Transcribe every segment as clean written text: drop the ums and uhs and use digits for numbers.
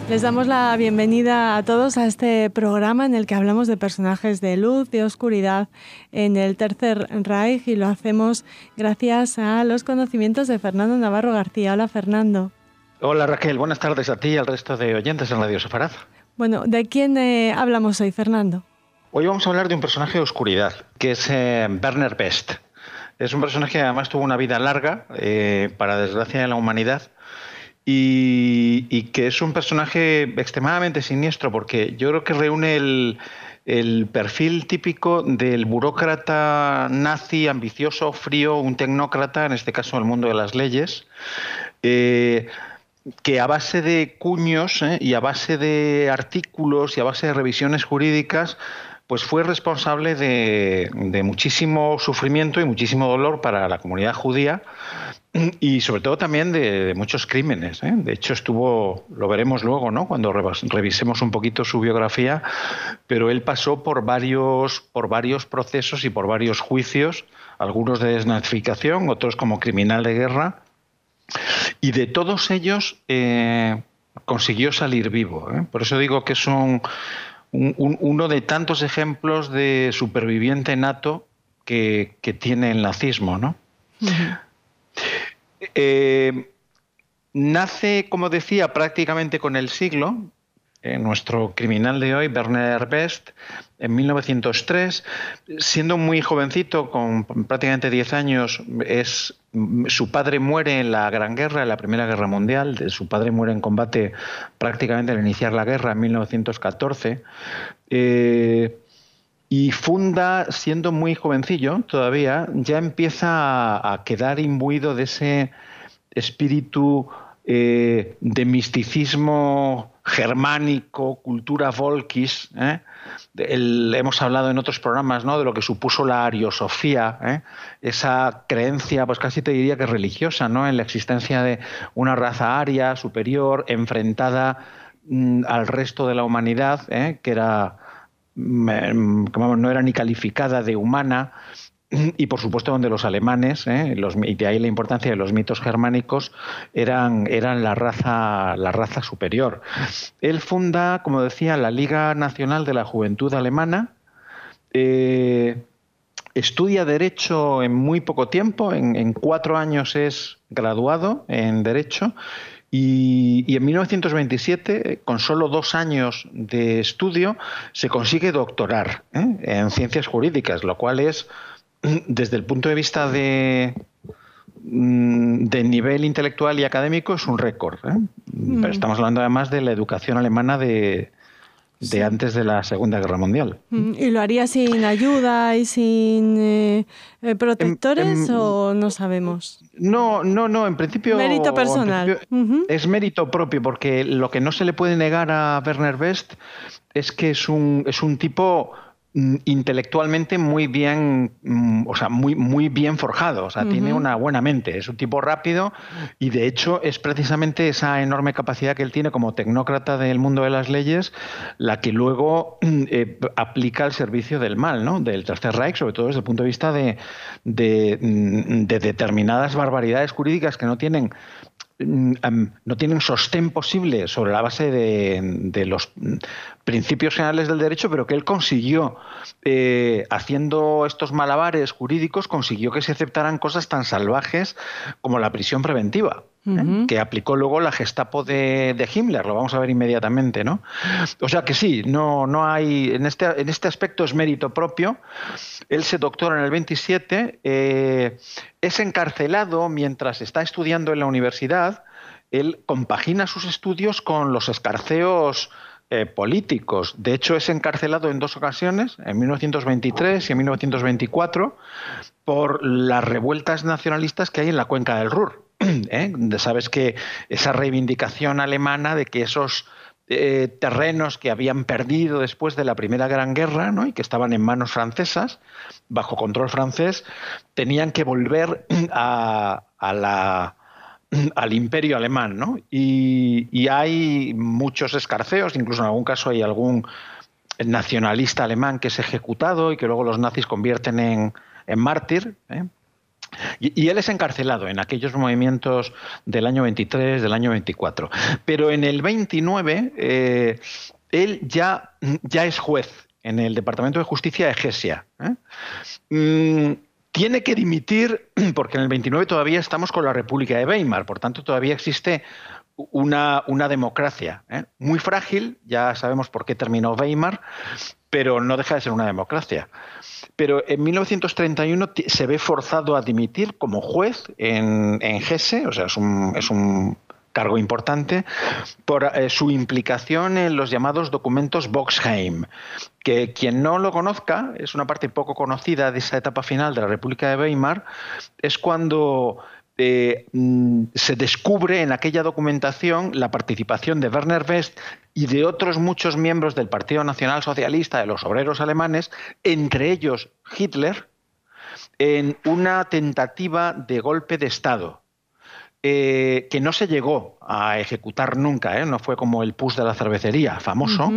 Les damos la bienvenida a todos a este programa en el que hablamos de personajes de luz, de oscuridad en el Tercer Reich, y lo hacemos gracias a los conocimientos de Fernando Navarro García. Hola, Fernando. Hola, Raquel. Buenas tardes a ti y al resto de oyentes en Radio Sefarad. Bueno, ¿de quién hablamos hoy, Fernando? Hoy vamos a hablar de un personaje de oscuridad, que es Werner Best. Es un personaje que además tuvo una vida larga, para desgracia de la humanidad, y que es un personaje extremadamente siniestro, porque yo creo que reúne el perfil típico del burócrata nazi, ambicioso, frío, un tecnócrata, en este caso el mundo de las leyes, que a base de cuños y a base de artículos y a base de revisiones jurídicas, pues fue responsable de muchísimo sufrimiento y muchísimo dolor para la comunidad judía, y sobre todo también de muchos crímenes. De hecho, lo veremos luego, ¿no?, cuando revisemos un poquito su biografía, pero él pasó por varios procesos y por varios juicios, algunos de desnazificación, otros como criminal de guerra, y de todos ellos consiguió salir vivo. Por eso digo que es uno de tantos ejemplos de superviviente nato que tiene el nazismo, ¿no? Uh-huh. Nace, como decía, prácticamente con el siglo. Nuestro criminal de hoy, Werner Best, en 1903, siendo muy jovencito, con prácticamente 10 años, su padre muere en la Gran Guerra, en la Primera Guerra Mundial. Su padre muere en combate prácticamente al iniciar la guerra en 1914. Y funda, siendo muy jovencillo todavía, ya empieza a quedar imbuido de ese espíritu de misticismo germánico, cultura volkis. Hemos hablado en otros programas, ¿no?, de lo que supuso la ariosofía, esa creencia, pues casi te diría que religiosa, ¿no?, en la existencia de una raza aria superior enfrentada al resto de la humanidad, que no era ni calificada de humana. Y por supuesto donde los alemanes, y de ahí la importancia de los mitos germánicos, eran la raza superior. Él funda, como decía, la Liga Nacional de la Juventud Alemana, estudia Derecho en muy poco tiempo, en 4 años es graduado en Derecho, y en 1927, con solo 2 años de estudio, se consigue doctorar en Ciencias Jurídicas, lo cual es, desde el punto de vista de nivel intelectual y académico, es un récord. Pero estamos hablando además de la educación alemana de antes de la Segunda Guerra Mundial. ¿Y lo haría sin ayuda y sin protectores o no sabemos? No, en principio... Mérito personal. Es mérito propio, porque lo que no se le puede negar a Werner Best es que es un tipo intelectualmente muy bien, muy bien forjado, tiene una buena mente, es un tipo rápido, y de hecho es precisamente esa enorme capacidad que él tiene como tecnócrata del mundo de las leyes la que luego aplica al servicio del mal, ¿no?, del Tercer Reich, sobre todo desde el punto de vista de determinadas barbaridades jurídicas que no tienen sostén posible sobre la base de los principios generales del derecho, pero que él consiguió, haciendo estos malabares jurídicos, consiguió que se aceptaran cosas tan salvajes como la prisión preventiva, que aplicó luego la Gestapo de Himmler. Lo vamos a ver inmediatamente, ¿no? O sea que sí, no hay, en este aspecto es mérito propio. Él se doctora en el 27, es encarcelado mientras está estudiando en la universidad. Él compagina sus estudios con los escarceos políticos. De hecho, es encarcelado en 2 ocasiones, en 1923 y en 1924, por las revueltas nacionalistas que hay en la cuenca del Ruhr. Sabes que esa reivindicación alemana de que esos terrenos que habían perdido después de la Primera Gran Guerra, ¿no?, y que estaban en manos francesas, bajo control francés, tenían que volver al imperio alemán, ¿no? Y hay muchos escarceos, incluso en algún caso hay algún nacionalista alemán que es ejecutado y que luego los nazis convierten en mártir, Y él es encarcelado en aquellos movimientos del año 23, del año 24. Pero en el 29 él ya es juez en el Departamento de Justicia de Hessia. Tiene que dimitir porque en el 29 todavía estamos con la República de Weimar, por tanto todavía existe una democracia muy frágil, ya sabemos por qué terminó Weimar, pero no deja de ser una democracia. Pero en 1931 se ve forzado a dimitir como juez en Hesse, o sea, es un cargo importante, por su implicación en los llamados documentos Boxheim, que quien no lo conozca, es una parte poco conocida de esa etapa final de la República de Weimar, es cuando se descubre en aquella documentación la participación de Werner Best y de otros muchos miembros del Partido Nacional Socialista, de los obreros alemanes, entre ellos Hitler, en una tentativa de golpe de Estado. Que no se llegó a ejecutar nunca, no fue como el pus de la cervecería, famoso,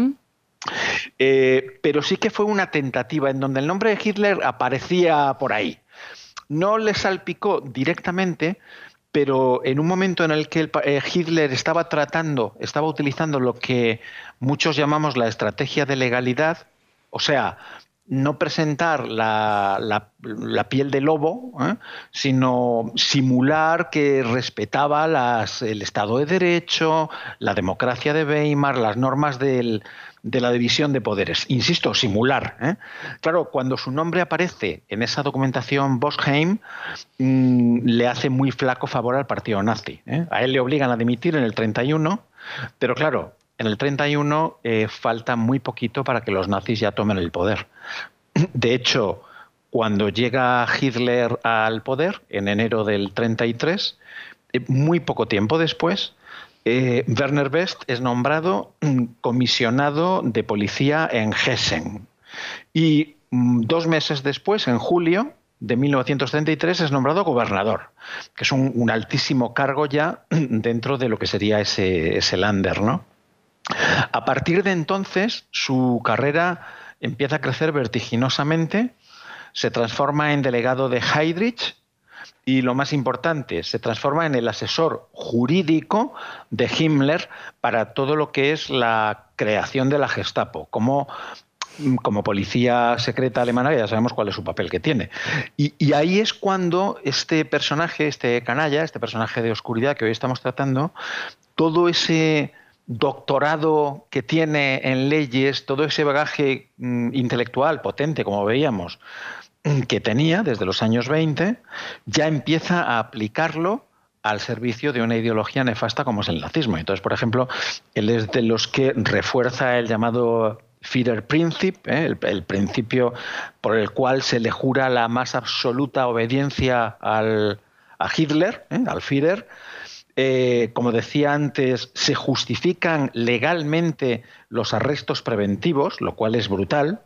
pero sí que fue una tentativa en donde el nombre de Hitler aparecía por ahí. No le salpicó directamente, pero en un momento en el que Hitler estaba utilizando lo que muchos llamamos la estrategia de legalidad, o sea, no presentar la piel de lobo, sino simular que respetaba el Estado de Derecho, la democracia de Weimar, las normas de la división de poderes. Insisto, simular. Claro, cuando su nombre aparece en esa documentación Boxheim, le hace muy flaco favor al partido nazi. A él le obligan a dimitir en el 31, pero claro, en el 31 falta muy poquito para que los nazis ya tomen el poder. De hecho, cuando llega Hitler al poder, en enero del 33, muy poco tiempo después, Werner Best es nombrado comisionado de policía en Hessen. Y 2 meses después, en julio de 1933, es nombrado gobernador, que es un altísimo cargo ya dentro de lo que sería ese Länder, ¿no? A partir de entonces, su carrera empieza a crecer vertiginosamente, se transforma en delegado de Heydrich y, lo más importante, se transforma en el asesor jurídico de Himmler para todo lo que es la creación de la Gestapo, como policía secreta alemana, ya sabemos cuál es su papel que tiene. Y ahí es cuando este personaje, este canalla, este personaje de oscuridad que hoy estamos tratando, todo ese doctorado que tiene en leyes, todo ese bagaje intelectual potente, como veíamos, que tenía desde los años 20, ya empieza a aplicarlo al servicio de una ideología nefasta como es el nazismo. Entonces, por ejemplo, él es de los que refuerza el llamado Führerprinzip, el principio por el cual se le jura la más absoluta obediencia a Hitler, al Führer. Como decía antes, se justifican legalmente los arrestos preventivos, lo cual es brutal.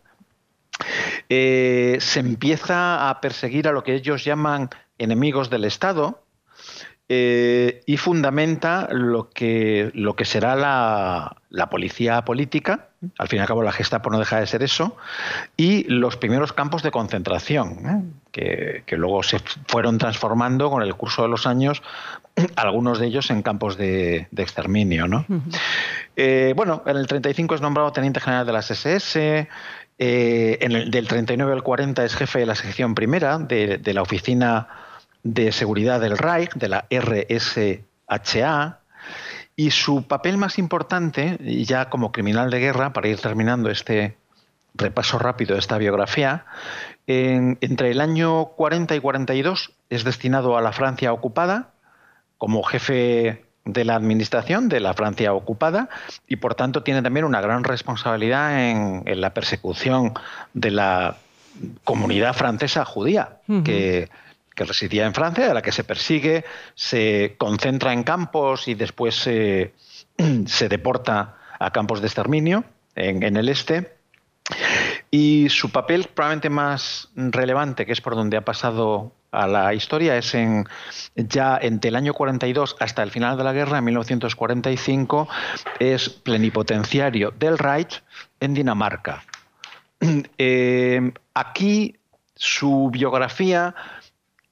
Se empieza a perseguir a lo que ellos llaman enemigos del Estado y fundamenta lo que será la policía política. Al fin y al cabo, la Gestapo no deja de ser eso, y los primeros campos de concentración, que luego se fueron transformando con el curso de los años, algunos de ellos en campos de exterminio, ¿no? Bueno, en el 35 es nombrado teniente general de las SS, del 39 al 40 es jefe de la sección primera de la Oficina de Seguridad del Reich, de la RSHA, y su papel más importante, ya como criminal de guerra, para ir terminando este repaso rápido de esta biografía, entre el año 40 y 42 es destinado a la Francia ocupada como jefe de la administración de la Francia ocupada y, por tanto, tiene también una gran responsabilidad en la persecución de la comunidad francesa judía, que residía en Francia, a la que se persigue, se concentra en campos y después se deporta a campos de exterminio en el este. Y su papel probablemente más relevante, que es por donde ha pasado a la historia, es ya entre el año 42 hasta el final de la guerra, en 1945, es plenipotenciario del Reich en Dinamarca. Aquí su biografía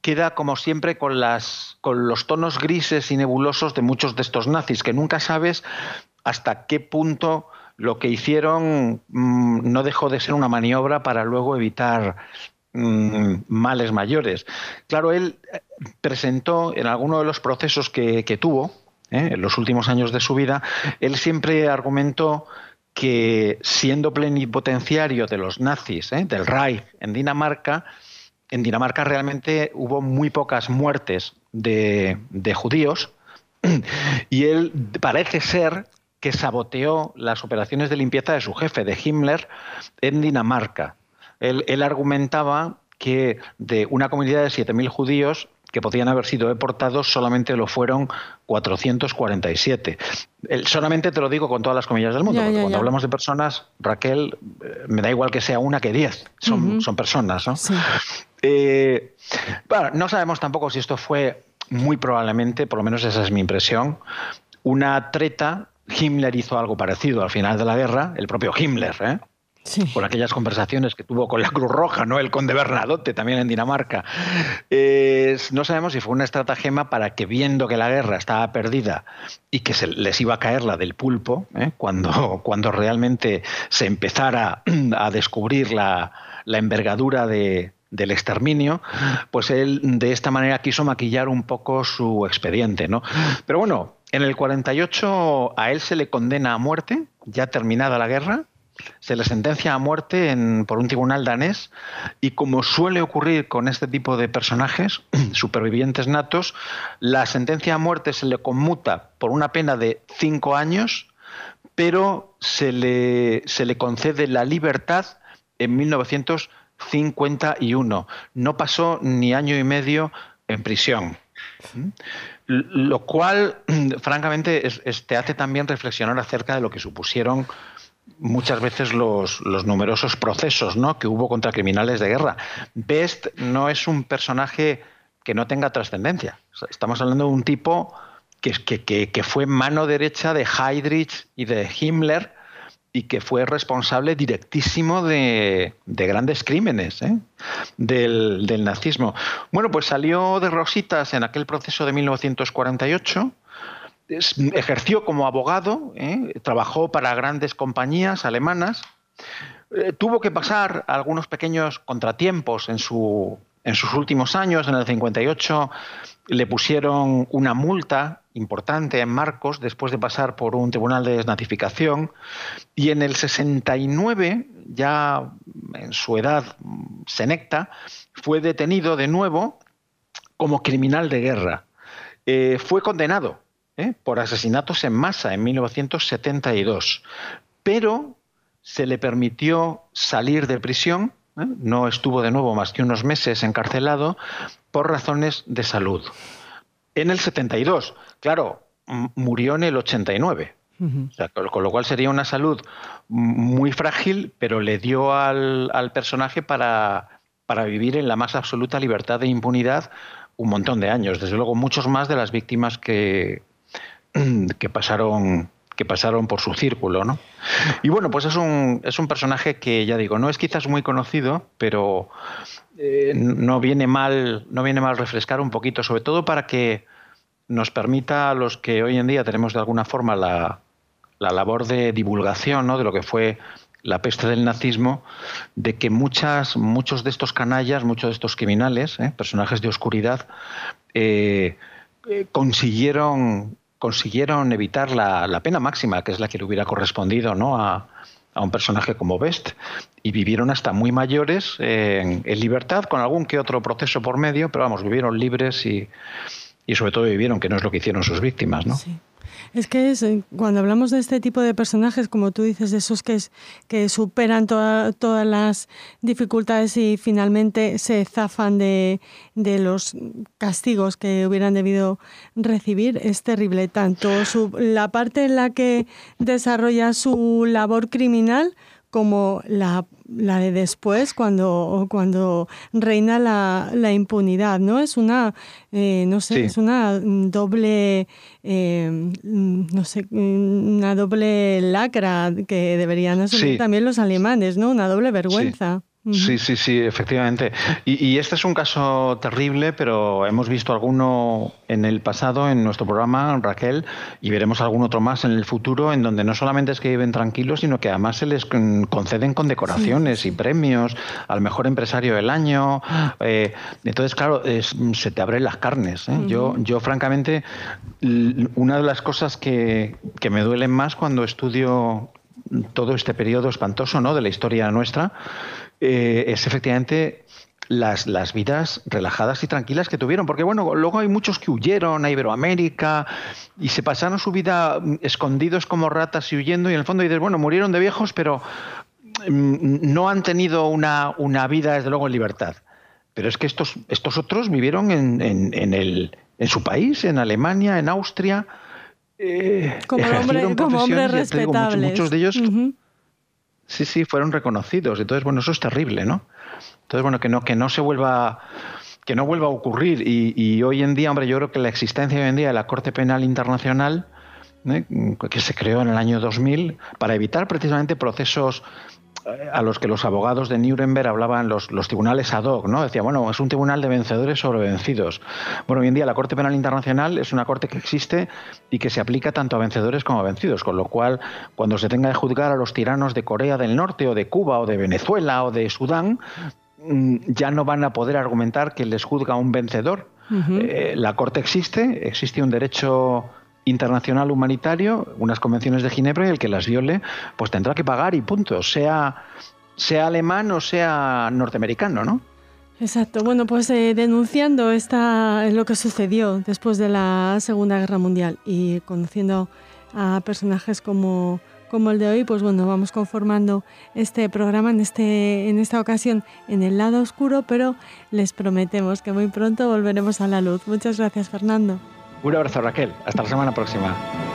queda como siempre con los tonos grises y nebulosos de muchos de estos nazis, que nunca sabes hasta qué punto lo que hicieron no dejó de ser una maniobra para luego evitar males mayores. Claro, él presentó en alguno de los procesos que tuvo, en los últimos años de su vida, él siempre argumentó que, siendo plenipotenciario de los nazis, del Reich en Dinamarca realmente hubo muy pocas muertes de judíos, y él parece ser que saboteó las operaciones de limpieza de su jefe, de Himmler, en Dinamarca. Él argumentaba que de una comunidad de 7.000 judíos que podían haber sido deportados, solamente lo fueron 447. Solamente te lo digo con todas las comillas del mundo, porque cuando hablamos de personas, Raquel, me da igual que sea una que 10, son personas, ¿no? Sí. Bueno, no sabemos tampoco si esto fue, muy probablemente, por lo menos esa es mi impresión, una treta. Himmler hizo algo parecido al final de la guerra, el propio Himmler, sí, por aquellas conversaciones que tuvo con la Cruz Roja, ¿no? El conde Bernadotte, también en Dinamarca. No sabemos si fue una estratagema para que, viendo que la guerra estaba perdida y que les iba a caer la del pulpo, cuando realmente se empezara a descubrir la envergadura del exterminio, pues él de esta manera quiso maquillar un poco su expediente, ¿no? Pero bueno, en el 48 a él se le condena a muerte, ya terminada la guerra, se le sentencia a muerte por un tribunal danés, y como suele ocurrir con este tipo de personajes, supervivientes natos, la sentencia a muerte se le conmuta por una pena de 5 años, pero se le concede la libertad en 1951. No pasó ni año y medio en prisión. Lo cual, francamente, te hace también reflexionar acerca de lo que supusieron muchas veces los numerosos procesos, ¿no?, que hubo contra criminales de guerra. Best no es un personaje que no tenga trascendencia. Estamos hablando de un tipo que fue mano derecha de Heydrich y de Himmler, y que fue responsable directísimo de grandes crímenes del nazismo. Bueno, pues salió de rositas en aquel proceso de 1948, ejerció como abogado, trabajó para grandes compañías alemanas, tuvo que pasar algunos pequeños contratiempos en sus últimos años. En el 58 le pusieron una multa importante en marcos después de pasar por un tribunal de desnazificación, y en el 69, ya en su edad senecta, fue detenido de nuevo como criminal de guerra. Fue condenado por asesinatos en masa en 1972, pero se le permitió salir de prisión. No estuvo de nuevo más que unos meses encarcelado por razones de salud. En el 72, claro, murió en el 89. O sea, con lo cual sería una salud muy frágil, pero le dio al personaje para vivir en la más absoluta libertad e impunidad un montón de años. Desde luego, muchos más de las víctimas que pasaron por su círculo, ¿no? Y bueno, pues es un personaje que, ya digo, no es quizás muy conocido, pero no viene mal refrescar un poquito, sobre todo para que nos permita a los que hoy en día tenemos de alguna forma la labor de divulgación, ¿no?, de lo que fue la peste del nazismo, de que muchos de estos canallas, muchos de estos criminales, personajes de oscuridad, consiguieron evitar la pena máxima, que es la que le hubiera correspondido, ¿no?, a un personaje como Best, y vivieron hasta muy mayores en libertad, con algún que otro proceso por medio, pero vamos, vivieron libres y sobre todo vivieron, que no es lo que hicieron sus víctimas, ¿no? Sí. Es que cuando hablamos de este tipo de personajes, como tú dices, de esos que superan todas las dificultades y finalmente se zafan de los castigos que hubieran debido recibir, es terrible. Tanto la parte en la que desarrolla su labor criminal como la de después, cuando reina la impunidad, ¿no? Es una, sí, es una doble, una doble lacra que deberían asumir también los alemanes, ¿no? Una doble vergüenza. Sí. Sí, sí, sí, efectivamente. Y este es un caso terrible, pero hemos visto alguno en el pasado, en nuestro programa, Raquel, y veremos algún otro más en el futuro, en donde no solamente es que viven tranquilos, sino que además se les conceden condecoraciones y premios al mejor empresario del año. Entonces, claro, se te abren las carnes. Yo, francamente, una de las cosas que me duelen más cuando estudio todo este periodo espantoso, ¿no?, de la historia nuestra, es efectivamente las vidas relajadas y tranquilas que tuvieron. Porque bueno, luego hay muchos que huyeron a Iberoamérica y se pasaron su vida escondidos como ratas y huyendo, y en el fondo dices, bueno, murieron de viejos, pero no han tenido una vida, desde luego, en libertad. Pero es que estos otros vivieron en su país, en Alemania, en Austria, como hombres respetables. Muchos de ellos sí fueron reconocidos. Entonces, bueno, eso es terrible, ¿no? Entonces, bueno, que no vuelva a ocurrir. Y hoy en día, hombre, yo creo que la existencia hoy en día de la Corte Penal Internacional, que se creó en el año 2000 para evitar precisamente procesos a los que los abogados de Nuremberg hablaban, los tribunales ad hoc, ¿no? Decía, bueno, es un tribunal de vencedores sobre vencidos. Bueno, hoy en día la Corte Penal Internacional es una corte que existe y que se aplica tanto a vencedores como a vencidos, con lo cual, cuando se tenga que juzgar a los tiranos de Corea del Norte o de Cuba o de Venezuela o de Sudán, ya no van a poder argumentar que les juzga un vencedor. La corte existe un derecho internacional humanitario, unas convenciones de Ginebra, y el que las viole pues tendrá que pagar y punto, sea alemán o sea norteamericano, ¿no? Exacto. Bueno, pues denunciando lo que sucedió después de la Segunda Guerra Mundial y conociendo a personajes como el de hoy, pues bueno, vamos conformando este programa en esta ocasión en el lado oscuro, pero les prometemos que muy pronto volveremos a la luz. Muchas gracias, Fernando. Un abrazo, Raquel. Hasta la semana próxima.